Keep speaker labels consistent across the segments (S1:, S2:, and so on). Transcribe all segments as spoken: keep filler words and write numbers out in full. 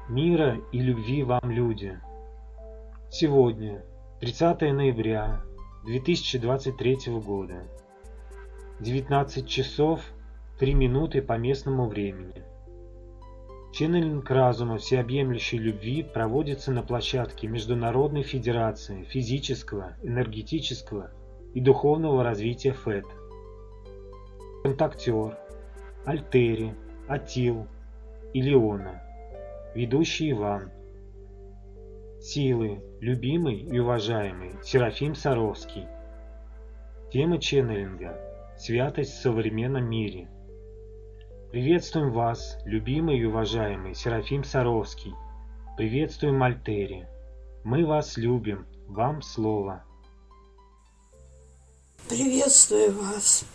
S1: Мира и любви вам, люди! Сегодня, тридцатое ноября две тысячи двадцать третьего года, девятнадцать часов три минуты по местному времени. Ченнелинг разума всеобъемлющей любви проводится на площадке Международной Федерации физического, энергетического и духовного развития ФЭТ. Контактер Альтери, Атил и Леона. Ведущий Иван. Силы, любимый и уважаемый Серафим Саровский. Тема ченнелинга – святость в современном мире. Приветствуем вас, любимый и уважаемый Серафим Саровский. Приветствуем Альтери. Мы вас любим. Вам слово.
S2: Приветствую вас.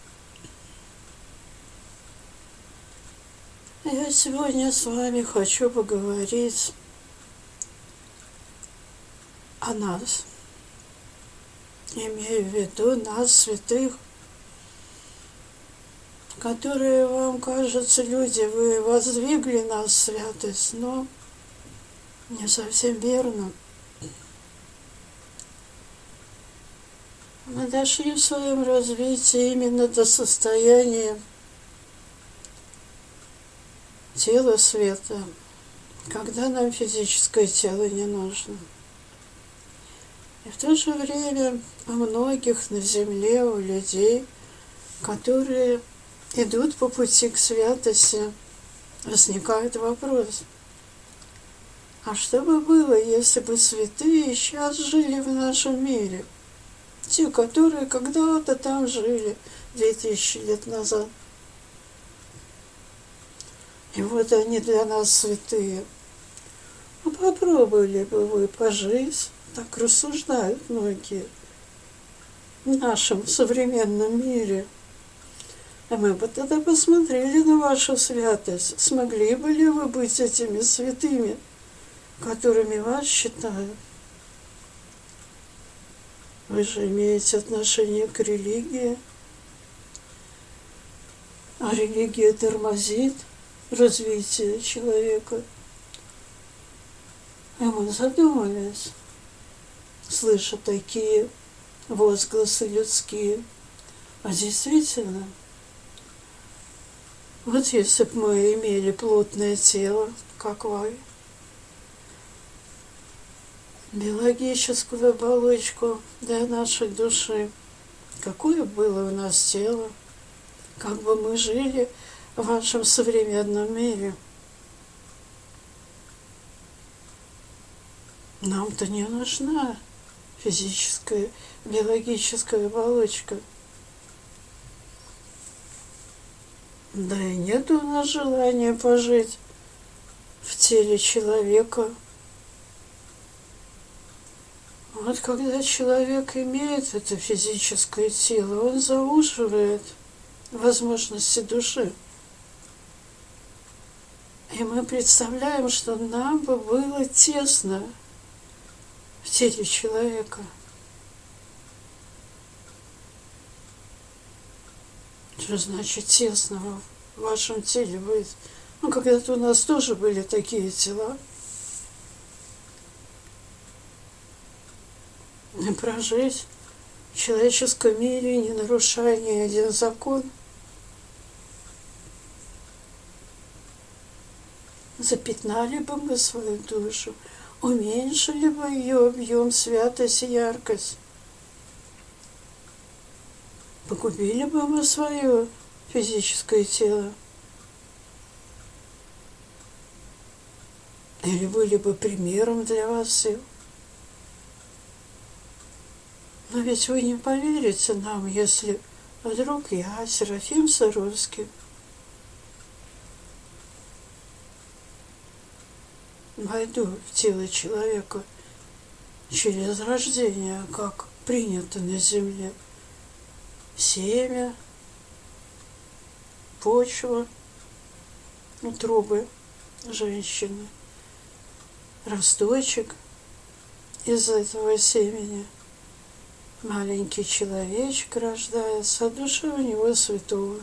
S2: Я сегодня с вами хочу поговорить о нас. Имею в виду нас, святых, которые, вам кажется, люди, вы воздвигли нас в святость, но не совсем верно. Мы дошли в своем развитии именно до состояния тела света, когда нам физическое тело не нужно. И в то же время у многих на земле, у людей, которые идут по пути к святости, возникает вопрос: а что бы было, если бы святые сейчас жили в нашем мире? Те, которые когда-то там жили две тысячи лет назад. И вот они для нас святые. Ну, попробовали бы вы пожить, так рассуждают многие, в нашем современном мире. А мы бы тогда посмотрели на вашу святость. Смогли бы ли вы быть этими святыми, которыми вас считают? Вы же имеете отношение к религии. А религия тормозит развитие человека. И мы задумались, слыша такие возгласы людские. А действительно, вот если бы мы имели плотное тело, как вы, биологическую оболочку для нашей души, какое было у нас тело, как бы мы жили в вашем современном мире. Нам-то не нужна физическая, биологическая оболочка. Да и нет у нас желания пожить в теле человека. Вот когда человек имеет это физическое тело, он зауживает возможности души. И мы представляем, что нам бы было тесно в теле человека. Что значит тесно в вашем теле будет? Ну, когда-то у нас тоже были такие тела. И прожить в человеческом мире, не нарушая ни один закон. Запятнали бы мы свою душу, уменьшили бы ее объем, святость и яркость. Погубили бы мы свое физическое тело. Или были бы примером для вас всех. Но ведь вы не поверите нам, если вдруг я, Серафим Саровский, войду в тело человека через рождение, как принято на земле. Семя, почва, утробы женщины, росточек из этого семени. Маленький человечек рождается, а душа у него святого.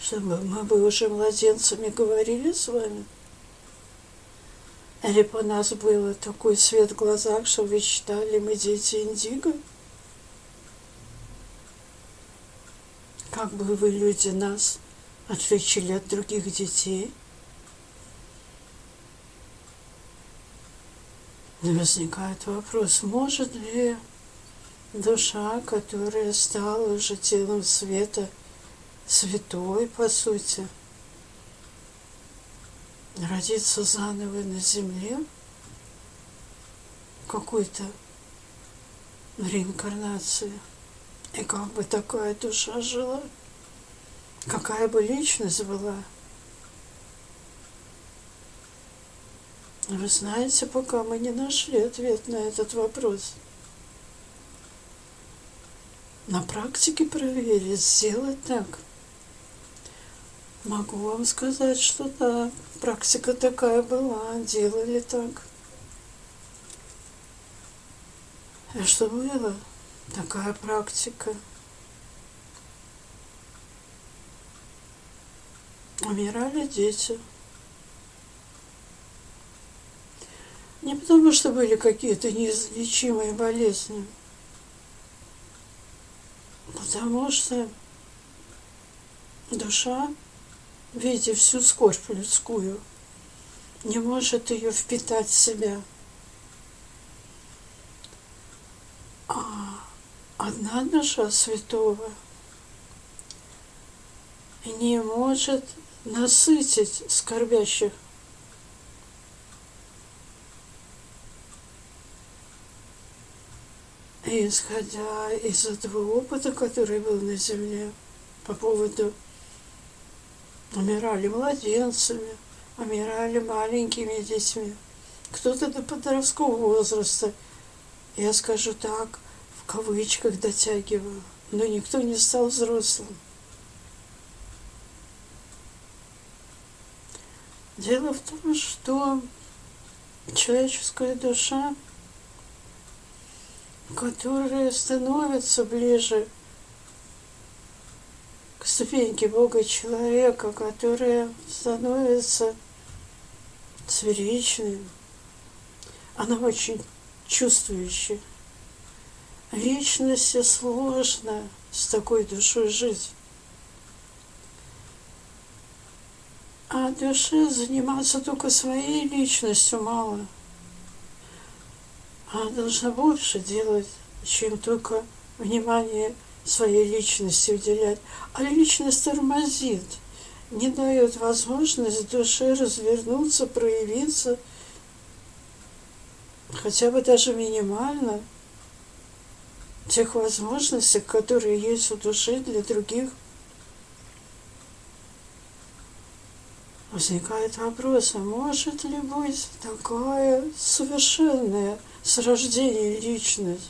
S2: чтобы мы бы уже младенцами говорили с вами? Или бы у нас был такой свет в глазах, что вы считали, мы дети Индиго? Как бы вы, люди, нас отличили от других детей? И возникает вопрос, может ли душа, которая стала уже телом света, святой, по сути, родиться заново на земле, какой-то реинкарнации? И как бы такая душа жила? Какая бы личность была? Вы знаете, пока мы не нашли ответ на этот вопрос. На практике проверить, сделать так. Могу вам сказать, что да, практика такая была, делали так. А что было? Такая практика. Умирали дети. Не потому, что были какие-то неизлечимые болезни, потому что душа, видя всю скорбь людскую, не может ее впитать в себя. А одна душа святого не может насытить скорбящих. И исходя из этого опыта, который был на земле, по поводу умирали младенцами, умирали маленькими детьми, кто-то до подросткового возраста, я скажу так, в кавычках дотягиваю, но никто не стал взрослым. Дело в том, что человеческая душа, которая становится ближе к ступеньке Бога человека, которая становится сферичной, она очень чувствующая. Личности сложно с такой душой жить. А душе заниматься только своей личностью мало. Она должна больше делать, чем только внимание своей личности уделять. А личность тормозит, не дает возможность душе развернуться, проявиться, хотя бы даже минимально, тех возможностей, которые есть у души для других. Возникает вопрос, а может ли быть такая совершенная с рождения личность?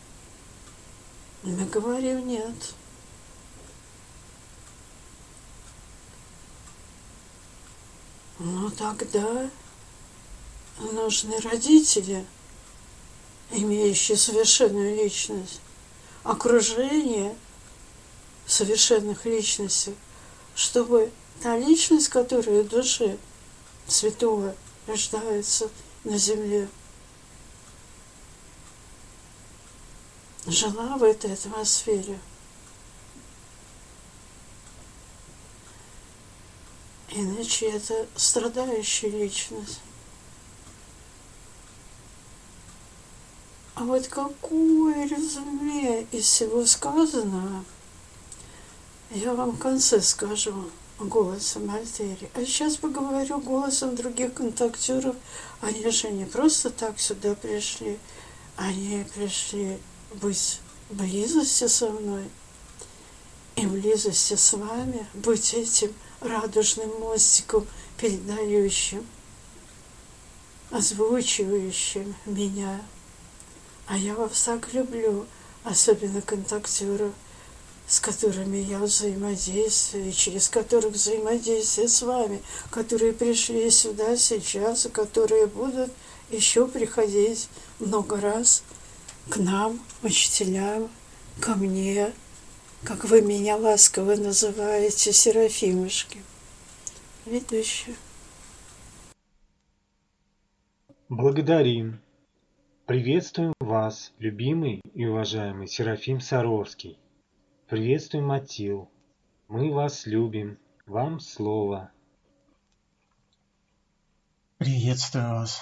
S2: Мы говорим нет. Но тогда нужны родители, имеющие совершенную личность, окружение совершенных личностей, чтобы та личность, которая в душе святого рождается на земле, жила в этой атмосфере. Иначе это страдающая личность. А вот какое резюме из всего сказанного я вам в конце скажу голосом Альтери. А сейчас поговорю голосом других контактеров. Они же не просто так сюда пришли. Они пришли быть в близости со мной и в близости с вами, быть этим радужным мостиком, передающим, озвучивающим меня. А я вас так люблю, особенно контактеров, с которыми я взаимодействую, и через которых взаимодействие с вами, которые пришли сюда сейчас, и которые будут еще приходить много раз к нам, учителям, ко мне, как вы меня ласково называете, Серафимушки. Ведущая.
S1: Благодарим. Приветствуем вас, любимый и уважаемый Серафим Саровский. Приветствуем, Матил. Мы вас любим. Вам слово.
S3: Приветствую вас.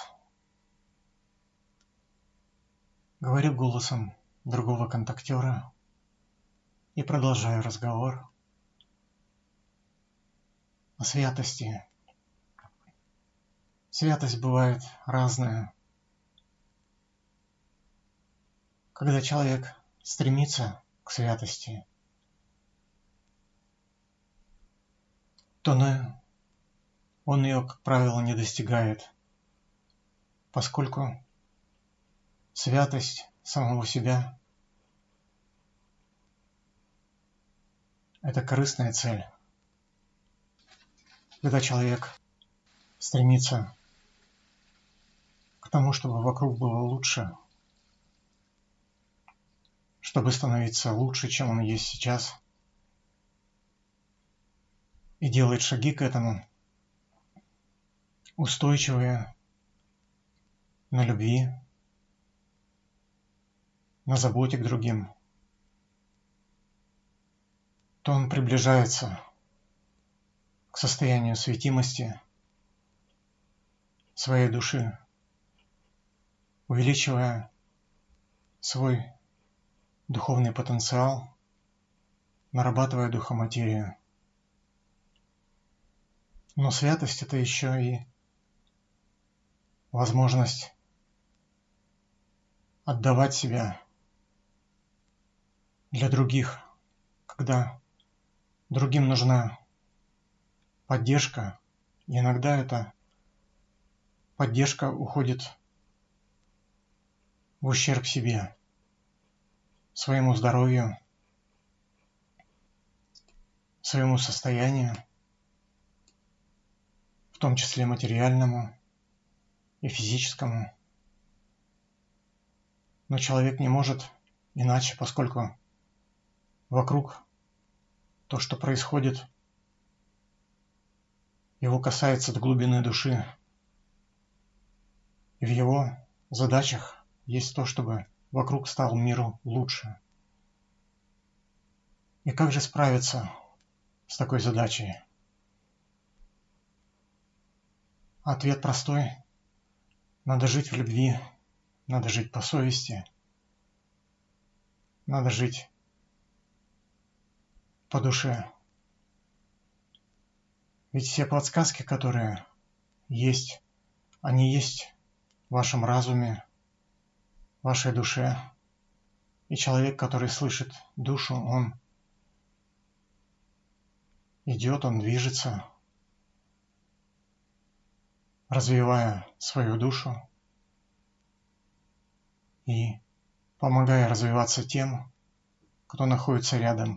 S3: Говорю голосом другого контактера и продолжаю разговор о святости. Святость бывает разная. Когда человек стремится к святости, то он ее, как правило, не достигает, поскольку святость самого себя – это корыстная цель. Когда человек стремится к тому, чтобы вокруг было лучше, чтобы становиться лучше, чем он есть сейчас, и делает шаги к этому, устойчивые, на любви, на заботе к другим, то он приближается к состоянию светимости своей души, увеличивая свой духовный потенциал, нарабатывая духоматерию. Но святость – это еще и возможность отдавать себя для других, когда другим нужна поддержка, и иногда эта поддержка уходит в ущерб себе, своему здоровью, своему состоянию, в том числе материальному и физическому. Но человек не может иначе, поскольку вокруг то, что происходит, его касается до глубины души. И в его задачах есть то, чтобы вокруг стал миру лучше. И как же справиться с такой задачей? Ответ простой. Надо жить в любви, надо жить по совести, надо жить по душе. Ведь все подсказки, которые есть, они есть в вашем разуме, в вашей душе. И человек, который слышит душу, он идет, он движется, развивая свою душу и помогая развиваться тем, кто находится рядом,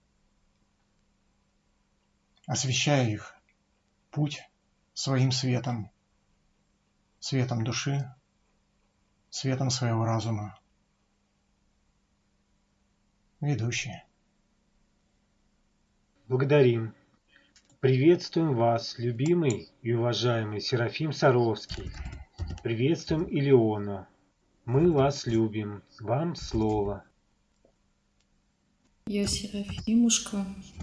S3: освещая их путь своим светом, светом души, светом своего разума. Ведущий.
S1: Благодарим. Приветствуем вас, любимый и уважаемый Серафим Саровский. Приветствуем Илеона. Мы вас любим. Вам слово.
S4: Я Серафимушка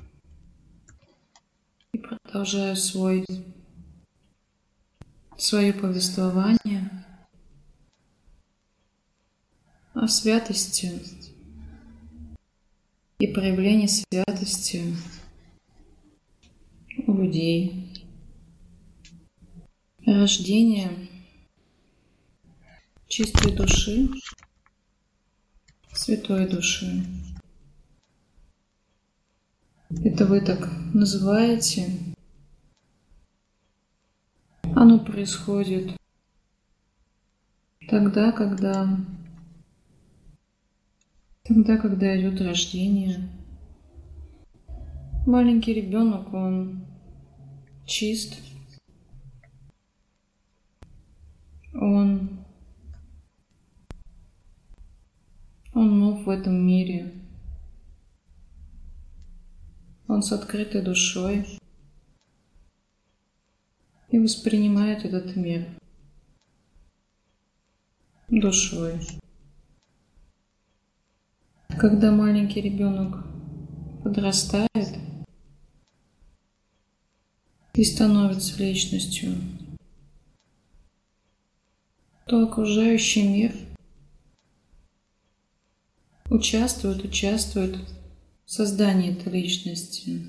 S4: и продолжаю свой, свое повествование о святости и проявлении святости у людей. Рождение чистой души, святой души. Это вы так называете. Оно происходит тогда, когда тогда, когда идет рождение. Маленький ребенок, он чист, он, он нов в этом мире. Он с открытой душой и воспринимает этот мир душой. Когда маленький ребенок подрастает и становится личностью, то окружающий мир участвует, участвует в создании этой личности,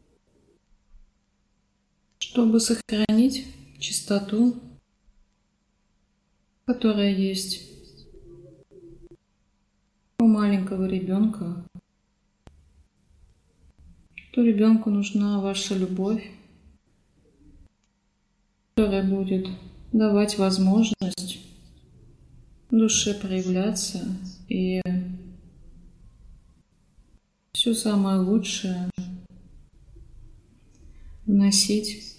S4: чтобы сохранить чистоту, которая есть у маленького ребенка. То ребенку нужна ваша любовь, которая будет давать возможность душе проявляться и все самое лучшее вносить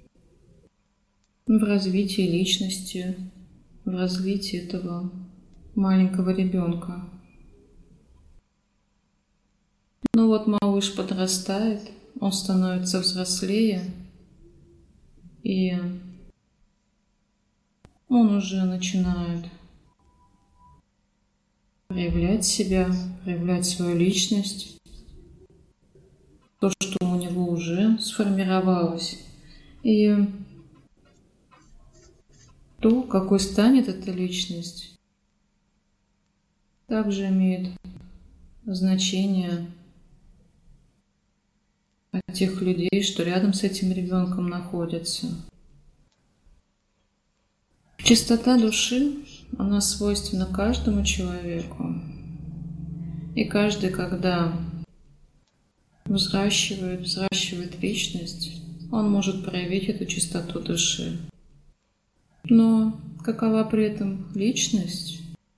S4: в развитие личности, в развитие этого маленького ребенка. Но вот малыш подрастает, он становится взрослее, и он уже начинает проявлять себя, проявлять свою личность, то, что у него уже сформировалось, и то, какой станет эта личность, также имеет значение от тех людей, что рядом с этим ребенком находятся. Чистота души, она свойственна каждому человеку. И каждый, когда взращивает, взращивает личность, он может проявить эту чистоту души. Но какова при этом личность?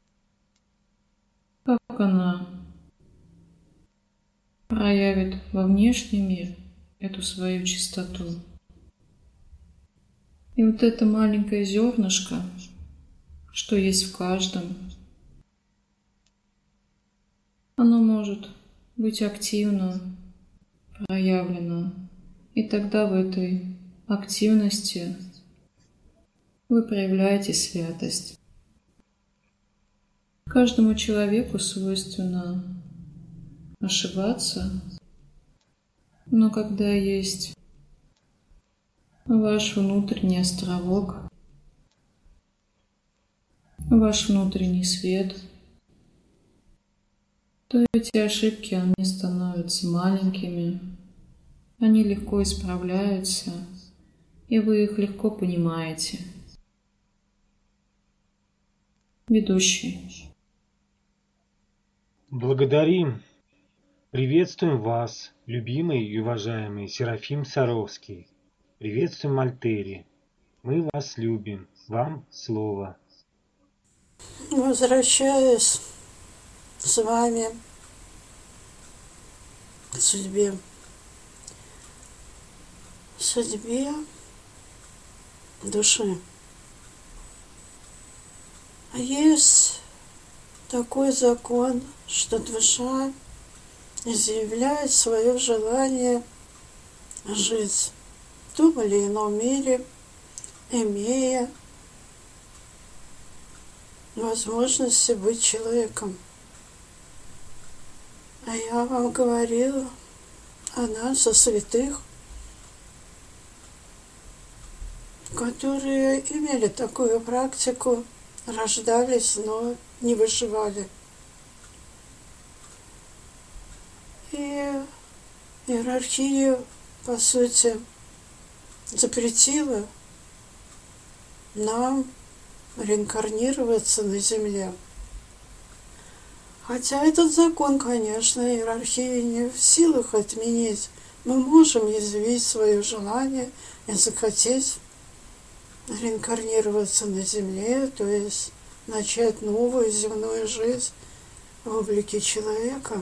S4: Как она проявит во внешний мир эту свою чистоту? И вот это маленькое зернышко, что есть в каждом, оно может быть активно проявлено. И тогда в этой активности вы проявляете святость. Каждому человеку свойственно ошибаться, но когда есть ваш внутренний островок, ваш внутренний свет, то эти ошибки, они становятся маленькими, они легко исправляются, и вы их легко понимаете. Ведущий.
S1: Благодарим. Приветствуем вас, любимый и уважаемый Серафим Саровский. Приветствуем Альтери. Мы вас любим. Вам слово.
S2: Возвращаясь с вами к судьбе. Судьбе души. Есть такой закон, что душа изъявляет свое желание жить в том или ином мире, имея возможности быть человеком. А я вам говорила о нас, о святых, которые имели такую практику, рождались, но не выживали. И иерархия, по сути, запретила нам реинкарнироваться на Земле. Хотя этот закон, конечно, иерархия не в силах отменить. Мы можем изъявить свое желание и захотеть реинкарнироваться на Земле, то есть начать новую земную жизнь в облике человека.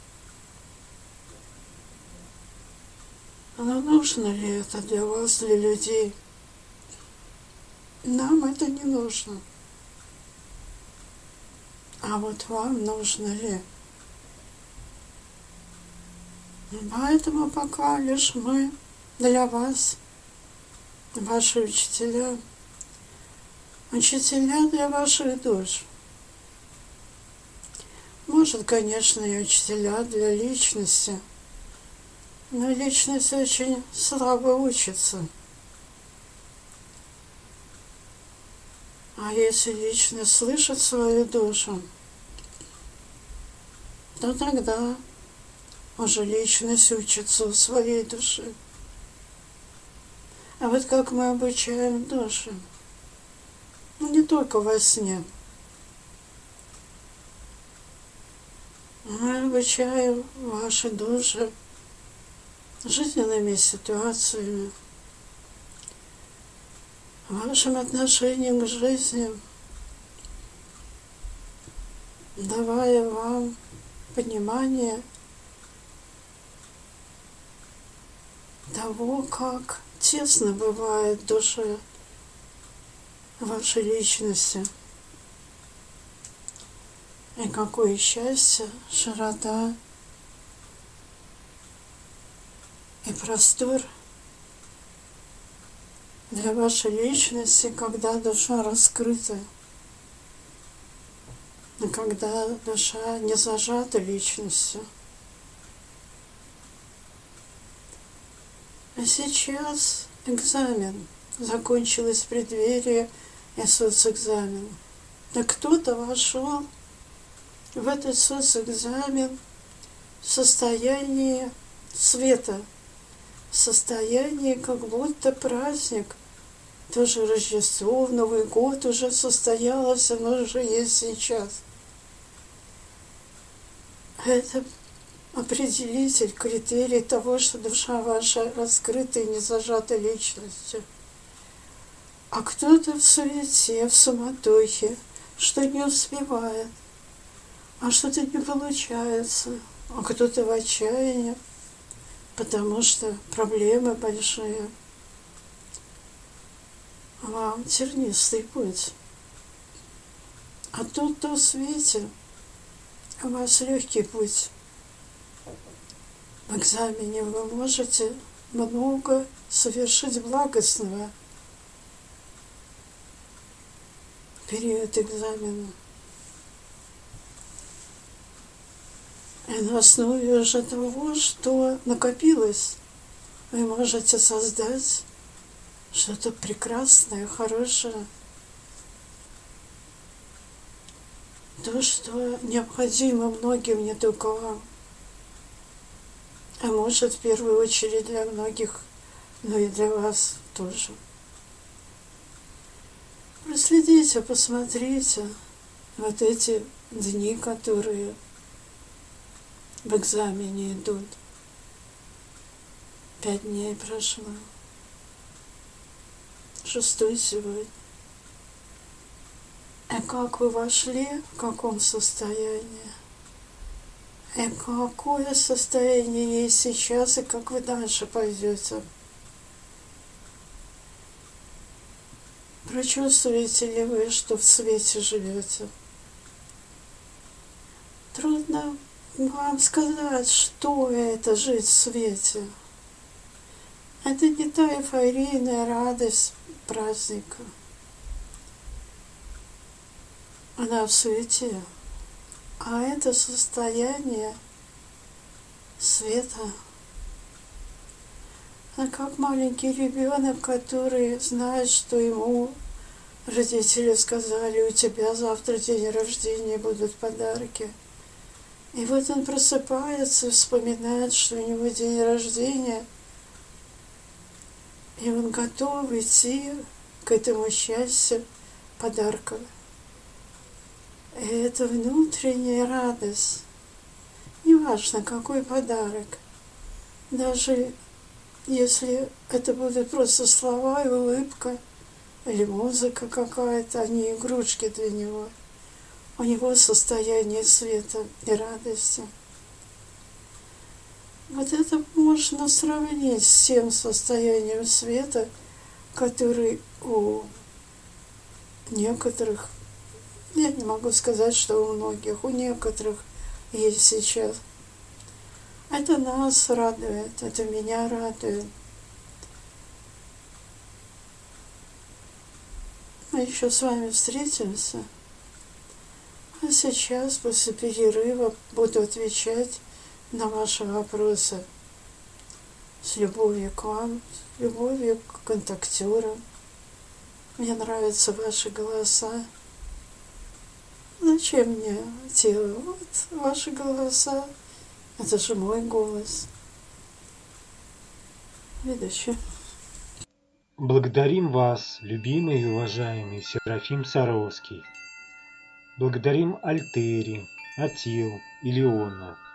S2: Но нужно ли это для вас, для людей? Нам это не нужно. А вот вам нужно ли? Поэтому пока лишь мы для вас, ваши учителя, учителя для ваших душ. Может, конечно, и учителя для личности, но личность очень слабо учится. А если личность слышит свою душу, то тогда уже личность учится у своей души. А вот как мы обучаем души? Ну, не только во сне. Мы обучаем ваши души жизненными ситуациями, вашим отношением к жизни, давая вам понимание того, как тесно бывает в душе вашей личности, и какое счастье, широта и простор для вашей личности, когда душа раскрыта, и когда душа не зажата личностью. А сейчас экзамен. Закончилось преддверие и соцэкзамен. А кто-то вошел в этот соцэкзамен в состоянии света, в состоянии как будто праздник. Тоже Рождество, Новый год уже состоялось, оно уже есть сейчас. Это определитель, критерий того, что душа ваша раскрыта и не зажата личностью. А кто-то в суете, в суматохе, что не успевает, а что-то не получается, а кто-то в отчаянии, потому что проблемы большие. Вам тернистый путь. А тот, кто в свете, у вас легкий путь. В экзамене вы можете много совершить благостного в период экзамена. И на основе уже того, что накопилось, вы можете создать что-то прекрасное, хорошее. То, что необходимо многим, не только вам. А может, в первую очередь для многих, но и для вас тоже. Проследите, посмотрите вот эти дни, которые в экзамене идут. Пять дней прошло. Шестой сегодня. И как вы вошли, в каком состоянии? И какое состояние есть сейчас, и как вы дальше пойдете? Прочувствуете ли вы, что в свете живете? Трудно вам сказать, что это жить в свете. Это не та эйфорийная радость праздника. Она в суете. А это состояние света. А как маленький ребенок, который знает, что ему родители сказали: у тебя завтра день рождения, будут подарки. И вот он просыпается и вспоминает, что у него день рождения, и он готов идти к этому счастью подарков. И это внутренняя радость. Неважно, какой подарок. Даже если это будут просто слова и улыбка, или музыка какая-то, а не игрушки для него. У него состояние света и радости. Вот это можно сравнить с тем состоянием света, который у некоторых, я не могу сказать, что у многих, у некоторых есть сейчас. Это нас радует, это меня радует. Мы еще с вами встретимся. А сейчас, после перерыва, буду отвечать на ваши вопросы с любовью к вам, с любовью к контактерам. Мне нравятся ваши голоса. Зачем мне тело? Вот ваши голоса. Это же мой голос. Ведущий.
S1: Благодарим вас, любимый и уважаемый Серафим Саровский. Благодарим Альтери, Атил и Леона